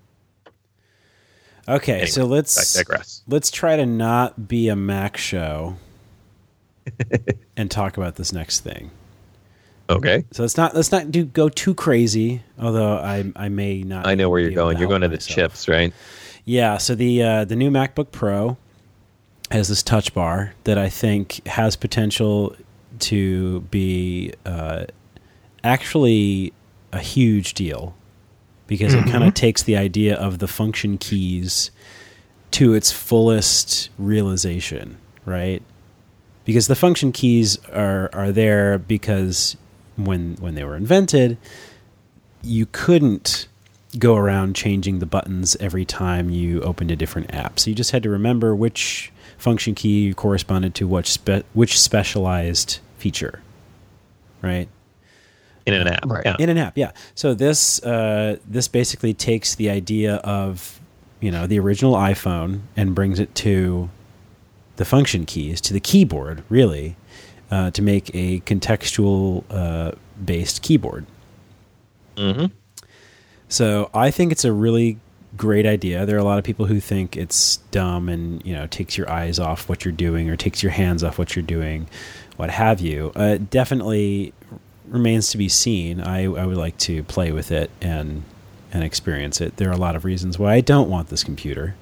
Okay, anyway, so let's digress. Let's try to not be a Mac show and talk about this next thing. Okay. So let's not go too crazy, although I may not. I know where you're going. You're going to the chips, right? Yeah, so the new MacBook Pro has this touch bar that I think has potential to be actually a huge deal because it kind of takes the idea of the function keys to its fullest realization, right? Because the function keys are there because when they were invented, you couldn't go around changing the buttons every time you opened a different app. So you just had to remember which function key corresponded to which specialized feature, right? In an app, right? Yeah. In an app, yeah. So this basically takes the idea of the original iPhone and brings it to the function keys, to the keyboard, really, to make a contextual based keyboard. Mm-hmm. So I think it's a really great idea. There are a lot of people who think it's dumb and takes your eyes off what you're doing or takes your hands off what you're doing, what have you. Definitely remains to be seen. I would like to play with it and experience it. There are a lot of reasons why I don't want this computer.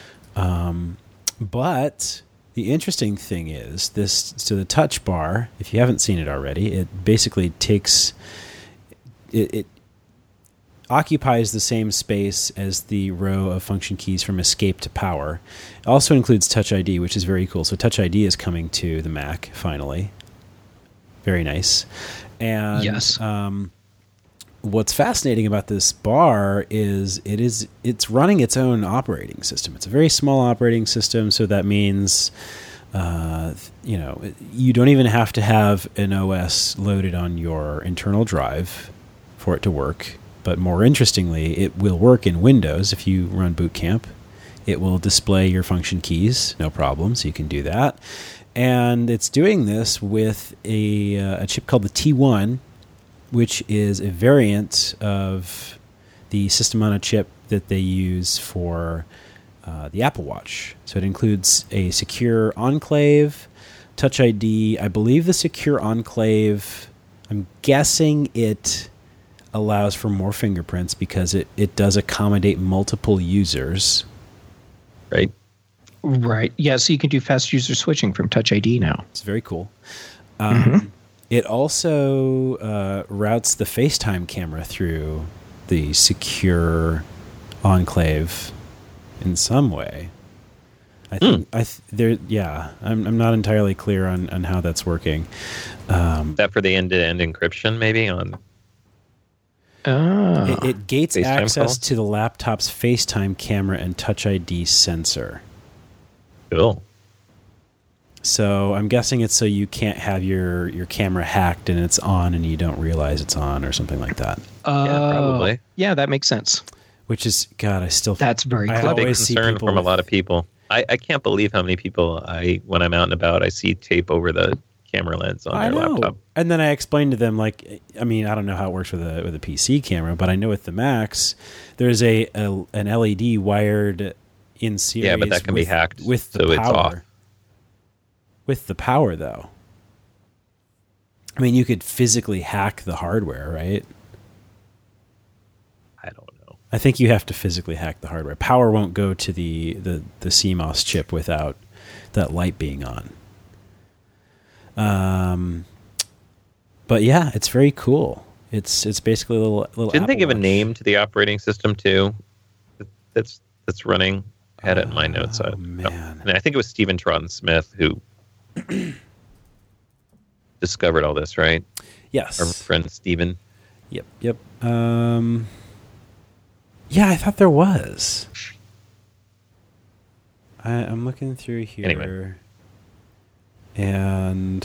But the interesting thing is the touch bar, if you haven't seen it already, it basically takes, it occupies the same space as the row of function keys from escape to power. It also includes Touch ID, which is very cool. So Touch ID is coming to the Mac finally. Very nice. And yes. What's fascinating about this bar is it's running its own operating system. It's a very small operating system, so that means you don't even have to have an OS loaded on your internal drive for it to work. But more interestingly, it will work in Windows if you run Boot Camp. It will display your function keys, no problem, so you can do that. And it's doing this with a chip called the T1, which is a variant of the system on a chip that they use for the Apple Watch. So it includes a secure enclave, Touch ID. I believe the secure enclave, I'm guessing it allows for more fingerprints because it does accommodate multiple users. Right. Right. Yeah, so you can do fast user switching from Touch ID now. It's very cool. It also routes the FaceTime camera through the secure enclave in some way. I think I'm not entirely clear on how that's working. That for the end-to-end encryption, maybe on. It gates FaceTime access call? to the laptop's FaceTime camera and Touch ID sensor. Cool. So I'm guessing it's so you can't have your camera hacked and it's on and you don't realize it's on or something like that. Yeah, probably. Yeah, that makes sense. Which is, God, That's very I clever. Big always see concern people from a with- lot of people. I can't believe how many people when I'm out and about, I see tape over the camera lens on their laptop. And then I explained to them, like, I mean, I don't know how it works with a PC camera, but I know with the Macs, there's an LED wired in series. Yeah, but that can be hacked, with the so power. it's off. With the power, though. I mean, you could physically hack the hardware, right? I don't know. I think you have to physically hack the hardware. Power won't go to the CMOS chip without that light being on. But yeah, it's very cool. It's basically a little. Didn't they Apple give a Watch. name to the operating system too? That's running. I had it in my notes. Man. And I think it was Stephen Troughton Smith who discovered all this, right? Yes. Our friend Stephen. Yep. Yeah, I thought there was. I'm looking through here, Anyway. and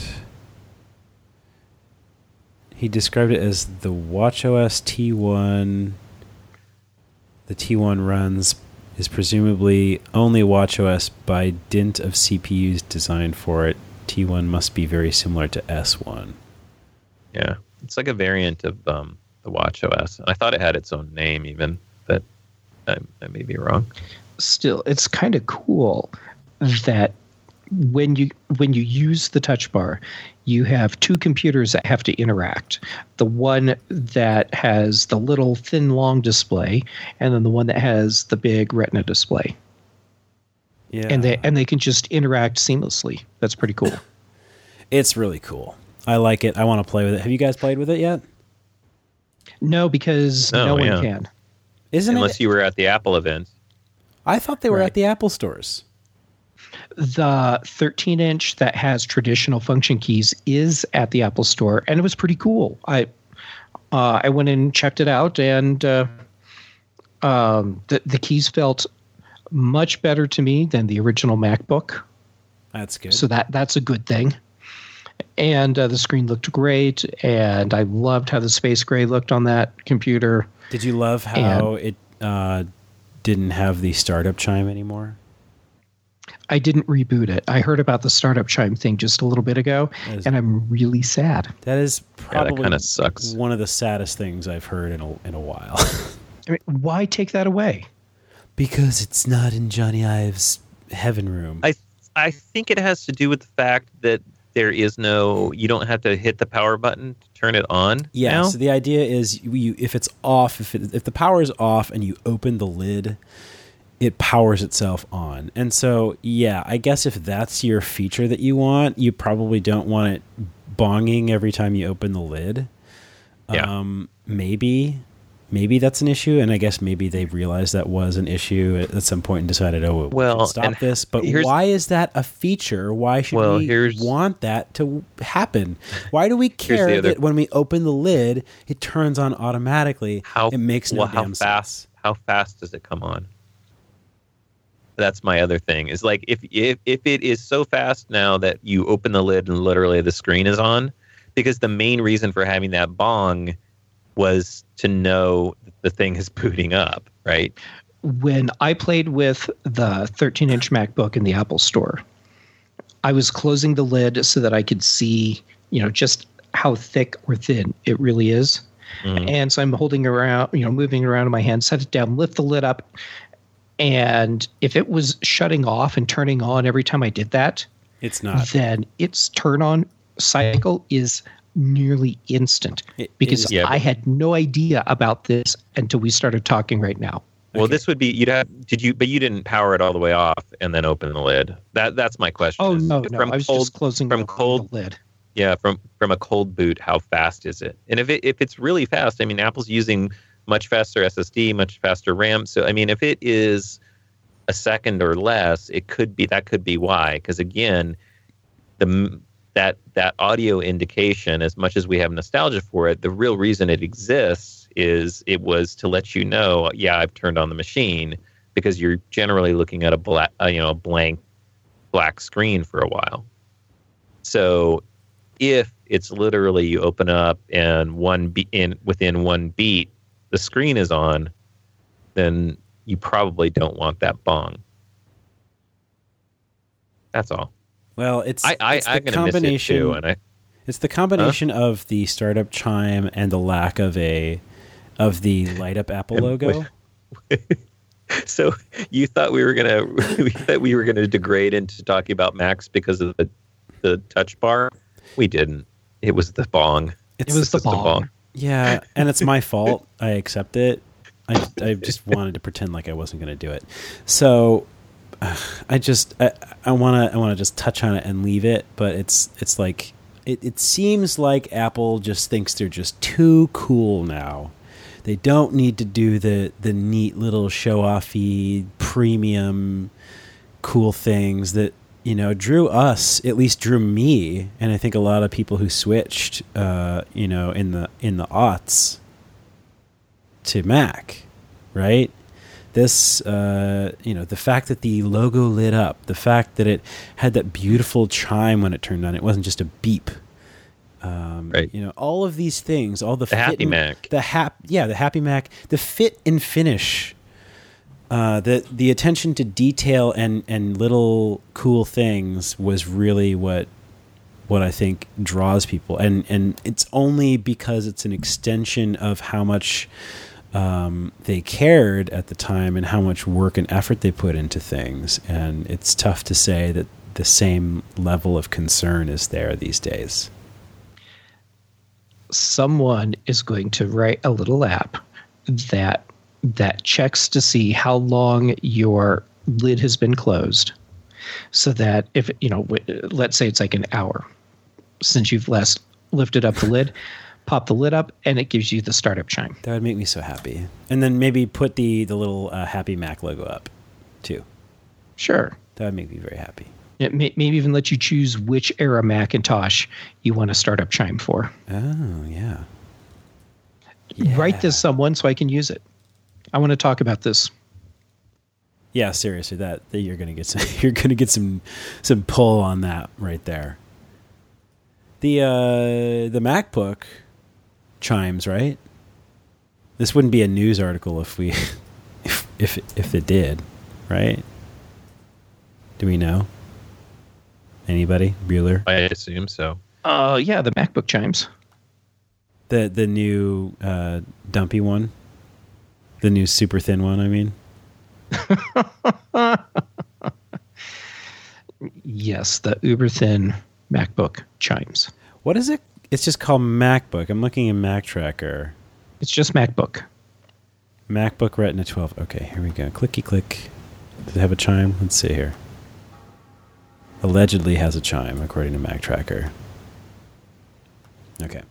he described it as the WatchOS T1. The T1 is presumably only WatchOS by dint of CPUs designed for it. T1 must be very similar to S1. Yeah, it's like a variant of the WatchOS. I thought it had its own name even, but I may be wrong. Still, it's kind of cool that when you use the touch bar, you have two computers that have to interact. The one that has the little thin long display, and then the one that has the big retina display. Yeah, And they can just interact seamlessly. That's pretty cool. it's really cool. I like it. I want to play with it. Have you guys played with it yet? No, because no one yeah. can. Isn't Unless it? you were at the Apple event. I thought they were Right. at the Apple stores. The 13-inch that has traditional function keys is at the Apple Store, and it was pretty cool. I went in and checked it out, and the keys felt much better to me than the original MacBook. That's good. So that's a good thing. And the screen looked great, and I loved how the space gray looked on that computer. Did you love how it didn't have the startup chime anymore? I didn't reboot it. I heard about the startup chime thing just a little bit ago, and I'm really sad. That is probably kinda sucks. one of the saddest things I've heard in a while. I mean, why take that away? Because it's not in Johnny Ive's heaven room. I think it has to do with the fact that there is no, you don't have to hit the power button to turn it on. Yeah. now? So the idea is, if it's off, if the power is off and you open the lid, it powers itself on. And so, yeah, I guess if that's your feature that you want, you probably don't want it bonging every time you open the lid. Yeah. Maybe that's an issue, and I guess maybe they realized that was an issue at some point and decided, we should stop this. But why is that a feature? Why should we want that to happen? Why do we care that when we open the lid, it turns on automatically? It makes no damn sense. How fast does it come on? That's my other thing. Is like if it is so fast now that you open the lid and literally the screen is on, because the main reason for having that bong was to know the thing is booting up, right? When I played with the 13-inch MacBook in the Apple Store, I was closing the lid so that I could see, just how thick or thin it really is. Mm-hmm. And so I'm holding around, moving around in my hand, set it down, lift the lid up. And if it was shutting off and turning on every time I did that, it's not. Then its turn on cycle is nearly instant, because I had no idea about this until we started talking right now. Well, this would be but you didn't power it all the way off and then open the lid. That's my question. Oh no, I was just closing the lid. Yeah, from a cold boot, how fast is it? And if it's really fast, I mean, Apple's using much faster SSD, much faster RAM. So I mean, if it is a second or less, that could be why. Because again, that audio indication, as much as we have nostalgia for it, the real reason it exists is it was to let you know, I've turned on the machine, because you're generally looking at a blank black screen for a while. So if it's literally you open up and within one beat the screen is on, then you probably don't want that bong. That's all. Well, it's the combination too, it's the combination of the startup chime and the lack of the light up Apple logo. So you thought we were gonna degrade into talking about Macs because of the touch bar? We didn't. It was the bong. It was the bong. Yeah, and it's my fault. I accept it. I just wanted to pretend like I wasn't going to do it. So I want to just touch on it and leave it, but it's like it seems like Apple just thinks they're just too cool now. They don't need to do the neat little show-offy premium cool things that drew me, and I think a lot of people who switched in the aughts to Mac, right? This, the fact that the logo lit up, the fact that it had that beautiful chime when it turned on, it wasn't just a beep. Right. All of these things, all the Happy Mac, the Happy Mac, the fit and finish, the attention to detail and little cool things was really what I think draws people, and it's only because it's an extension of how much they cared at the time and how much work and effort they put into things. And it's tough to say that the same level of concern is there these days. Someone is going to write a little app that checks to see how long your lid has been closed, so that if, let's say it's like an hour since you've last lifted up the lid, pop the lid up, and it gives you the startup chime. That would make me so happy. And then maybe put the little Happy Mac logo up too. Sure. That would make me very happy. It maybe even let you choose which era Macintosh you want a startup chime for. Oh, yeah. Write this someone so I can use it. I want to talk about this. Yeah, seriously, that you're gonna get some pull on that right there. The MacBook chimes, right? This wouldn't be a news article if it did, right? Do we know? Anybody? Bueller? I assume so. Yeah, the MacBook chimes. The new dumpy one. The new super thin one, I mean. Yes, the uber thin MacBook chimes. What is it? It's just called MacBook. I'm looking at Mac Tracker. It's just MacBook. MacBook Retina 12. Okay, here we go. Clicky click. Does it have a chime? Let's see here. Allegedly has a chime, according to Mac Tracker. Okay.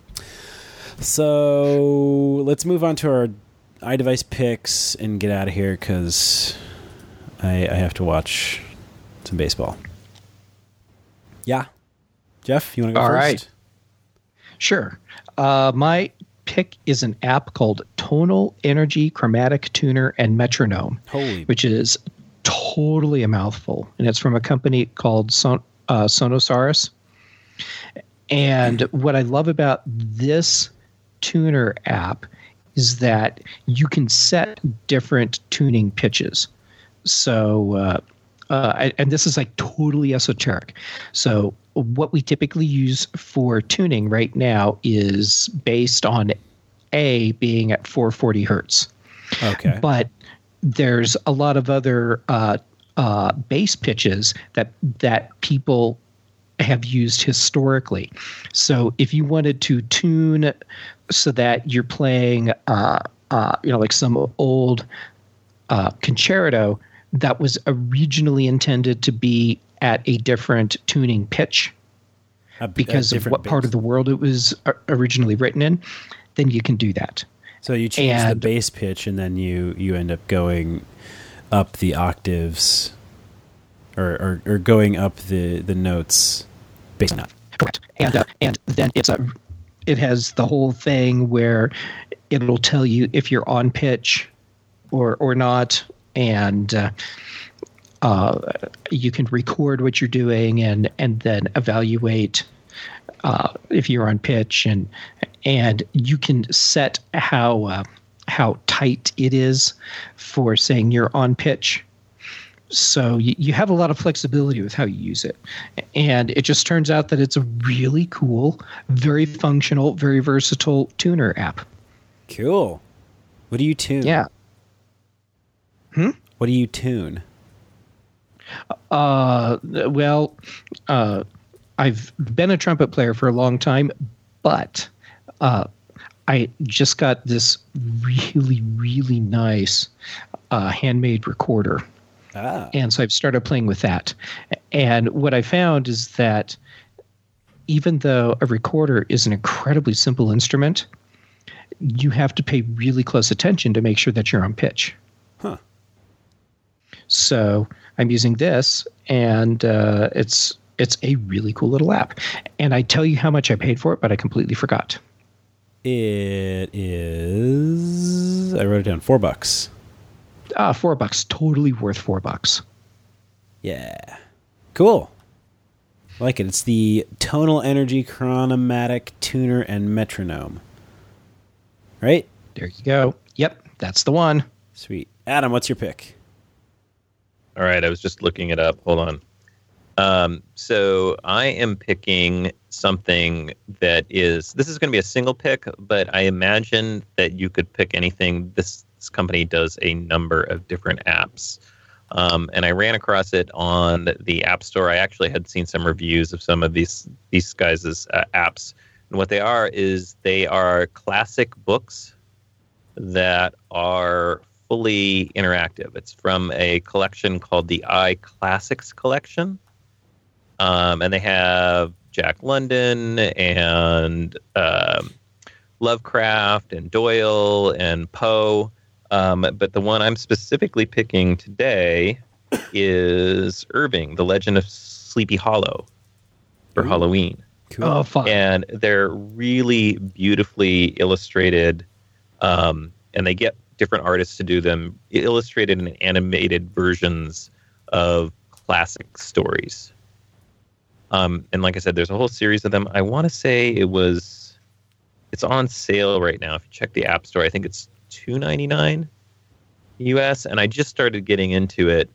So let's move on to our iDevice picks and get out of here because I have to watch some baseball. Yeah. Jeff, you want to go All first? Right. Sure. My pick is an app called Tonal Energy Chromatic Tuner and Metronome, which is totally a mouthful. And it's from a company called Sonosaurus. And what I love about this tuner app is that you can set different tuning pitches. So, and this is like totally esoteric. So what we typically use for tuning right now is based on A being at 440 hertz. Okay. But there's a lot of other bass pitches that people have used historically. So if you wanted to tune so that you're playing, like some old concerto that was originally intended to be at a different tuning pitch because of what part of the world it was originally written in, then you can do that. So you change the bass pitch and then you end up going up the octaves or going up the notes based on that. Correct. And then it has the whole thing where it'll tell you if you're on pitch or not, and you can record what you're doing and then evaluate if you're on pitch, and you can set how tight it is for saying you're on pitch. So you have a lot of flexibility with how you use it. And it just turns out that it's a really cool, very functional, very versatile tuner app. Cool. What do you tune? Yeah. What do you tune? Well, I've been a trumpet player for a long time, but I just got this really, really nice handmade recorder. And so I've started playing with that. And what I found is that even though a recorder is an incredibly simple instrument, you have to pay really close attention to make sure that you're on pitch. Huh. So I'm using this, and it's a really cool little app. And I tell you how much I paid for it, but I completely forgot. It is, I wrote it down, $4. $4. Totally worth $4. Yeah. Cool. I like it. It's the Tonal Energy Chromatic Tuner and Metronome. Right? There you go. Yep, that's the one. Sweet. Adam, what's your pick? All right, I was just looking it up. Hold on. So I am picking something that this is going to be a single pick, but I imagine that you could pick anything. This company does a number of different apps. And I ran across it on the App Store. I actually had seen some reviews of some of these guys' apps. And what they are classic books that are fully interactive. It's from a collection called the iClassics Collection. And they have Jack London and Lovecraft and Doyle and Poe. But the one I'm specifically picking today is Irving, The Legend of Sleepy Hollow for Halloween. Cool. Oh, fun. And they're really beautifully illustrated, and they get different artists to do them, illustrated and animated versions of classic stories. And like I said, there's a whole series of them. I want to say it's on sale right now. If you check the App Store, I think it's $2.99 US, and I just started getting into it.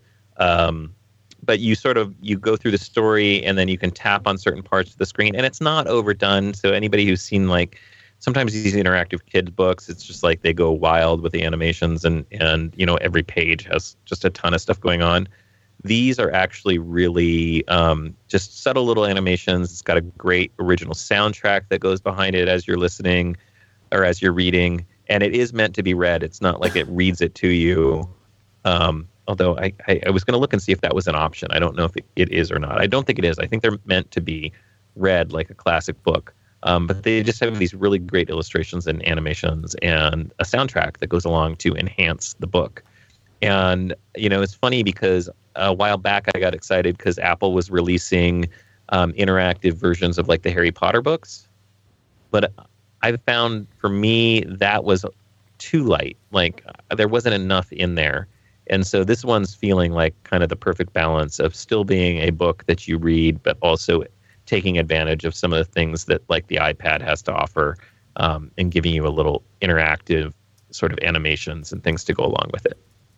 But you go through the story, and then you can tap on certain parts of the screen, and it's not overdone. So anybody who's seen sometimes these interactive kids books, it's just like they go wild with the animations, and every page has just a ton of stuff going on. These are actually really just subtle little animations. It's got a great original soundtrack that goes behind it as you're listening or as you're reading. And it is meant to be read. It's not like it reads it to you. Although I was going to look and see if that was an option. I don't know if it is or not. I don't think it is. I think they're meant to be read like a classic book. But they just have these really great illustrations and animations and a soundtrack that goes along to enhance the book. And, it's funny because a while back I got excited because Apple was releasing interactive versions of like the Harry Potter books. But I found for me that was too light. Like there wasn't enough in there. And so this one's feeling like kind of the perfect balance of still being a book that you read, but also taking advantage of some of the things that like the iPad has to offer and giving you a little interactive sort of animations and things to go along with it.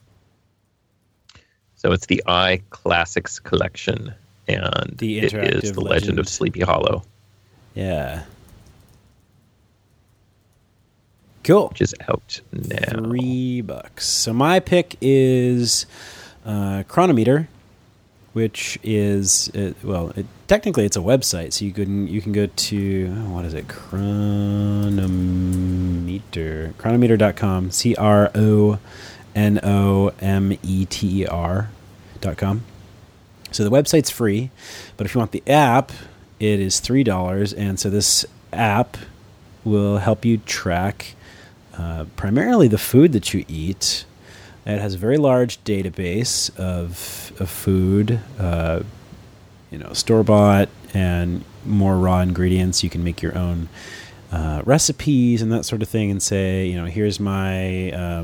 So it's the iClassics collection, and it is The Legend of Sleepy Hollow. Yeah. Cool. Which is out now. $3. So my pick is Chronometer, which is technically it's a website. So you can go to what is it? Chronometer. Chronometer.com. CRONOMETER.com. So the website's free, but if you want the app, it is $3. And so this app will help you track primarily the food that you eat. It has a very large database of food, store-bought and more raw ingredients. You can make your own recipes and that sort of thing and say, here's my,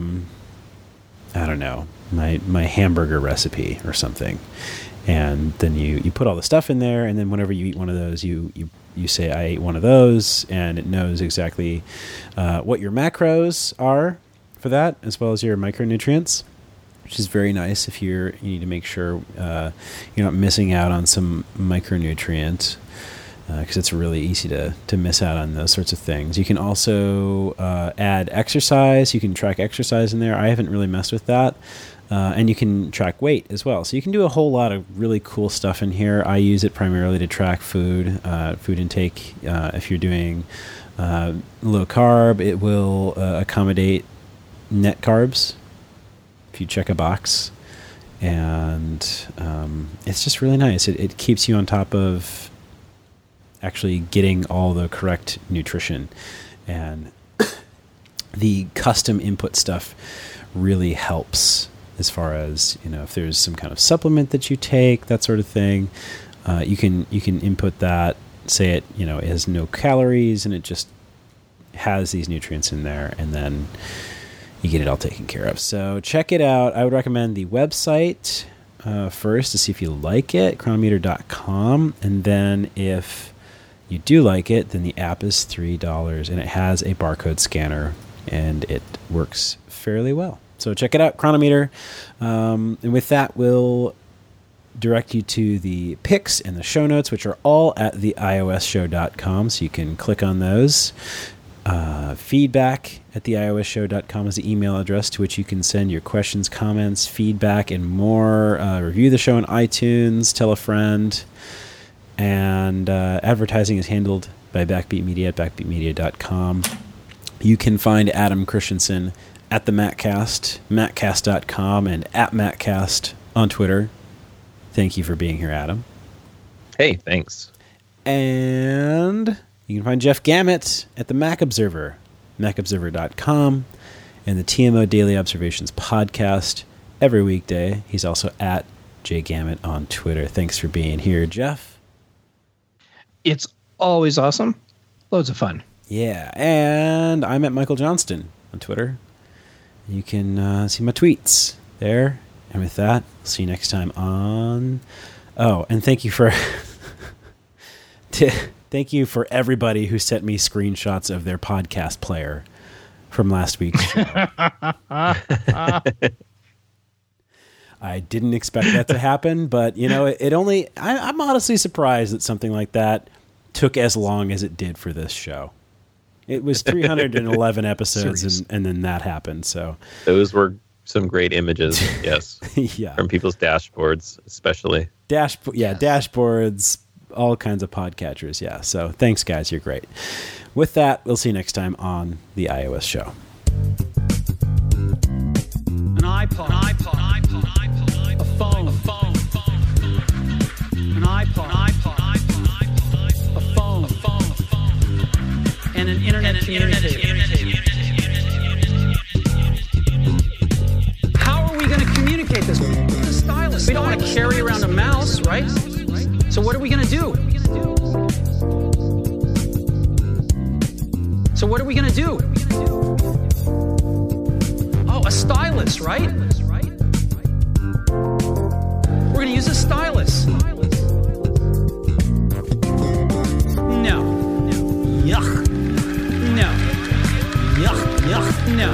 my hamburger recipe or something. And then you put all the stuff in there, and then whenever you eat one of those, you say, I ate one of those, and it knows exactly what your macros are for that, as well as your micronutrients, which is very nice if you need to make sure you're not missing out on some micronutrient, because it's really easy to miss out on those sorts of things. You can also add exercise. You can track exercise in there. I haven't really messed with that. And you can track weight as well. So you can do a whole lot of really cool stuff in here. I use it primarily to track food intake. If you're doing low carb, it will accommodate net carbs if you check a box. And it's just really nice. It keeps you on top of actually getting all the correct nutrition. And the custom input stuff really helps. As far as, if there's some kind of supplement that you take, that sort of thing, you can input that, say it has no calories, and it just has these nutrients in there, and then you get it all taken care of. So check it out. I would recommend the website first to see if you like it, chronometer.com, and then if you do like it, then the app is $3, and it has a barcode scanner, and it works fairly well. So check it out, Chronometer. And with that, we'll direct you to the picks and the show notes, which are all at theiOSshow.com. So you can click on those. Feedback at theiOSshow.com is the email address to which you can send your questions, comments, feedback, and more. Review the show on iTunes. Tell a friend. And advertising is handled by Backbeat Media at backbeatmedia.com. You can find Adam Christensen at the Mattcast, mattcast.com, and at Mattcast on Twitter. Thank you for being here, Adam. Hey, thanks. And you can find Jeff Gamet at the Mac Observer, macobserver.com, and the TMO Daily Observations podcast every weekday. He's also at jgamet on Twitter. Thanks for being here, Jeff. It's always awesome. Loads of fun. Yeah, and I'm at Michael Johnston on Twitter. You can see my tweets there. And with that, I'll see you next time on... Oh, and thank you for... thank you for everybody who sent me screenshots of their podcast player from last week's show. I didn't expect that to happen, but, it only... I'm honestly surprised that something like that took as long as it did for this show. It was 311 episodes, and then that happened. So those were some great images, yes. Yeah. From people's dashboards, especially. Dashboards, all kinds of podcatchers. Yeah. So thanks, guys. You're great. With that, we'll see you next time on the iOS Show. An iPod, a phone, an iPod, a phone, and an internet communicator. How are we going to communicate this? With a stylus. We don't want to carry around a mouse, right? So what are we going to do? Oh, a stylus, right? We're going to use a stylus. No. Yuck. No. Yuck. No.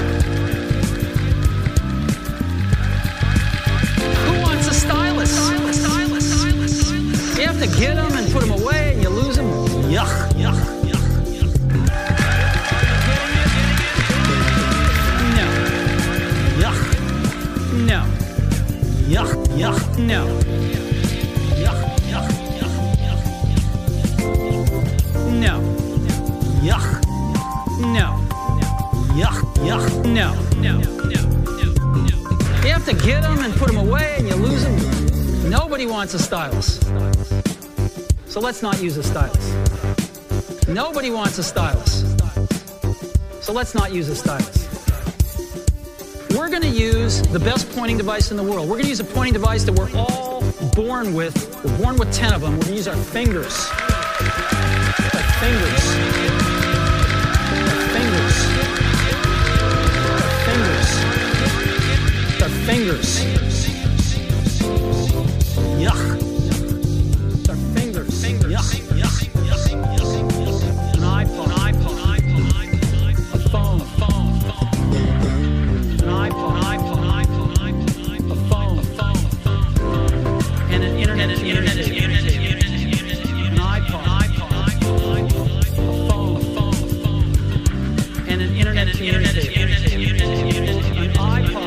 Who wants a stylus? You have to get them and put them away and you lose them. Yuck. No. Yuck. No. Yuck. No. Yuck. No. Yuck. No. You have to get them and put them away and you lose them. Nobody wants a stylus. So let's not use a stylus. Nobody wants a stylus. So let's not use a stylus. We're going to use the best pointing device in the world. We're going to use a pointing device that we're all born with. We're born with 10 of them. We're going to use our fingers. Our fingers. Our fingers. Yuck. Our fingers. Yuck. An iPod. A phone. An iPod. A phone. And an internet communicator. An iPod. A phone. And an internet communicator. An iPod.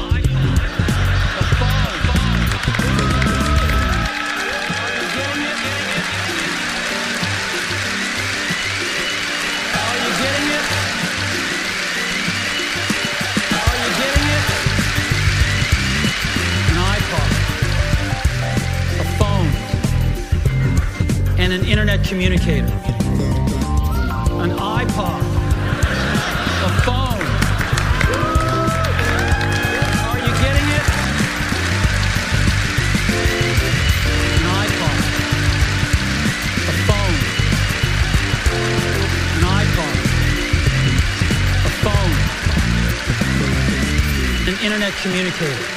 And an internet communicator. An iPod. A phone. Are you getting it? An iPod. A phone. An iPod. A phone. An internet communicator.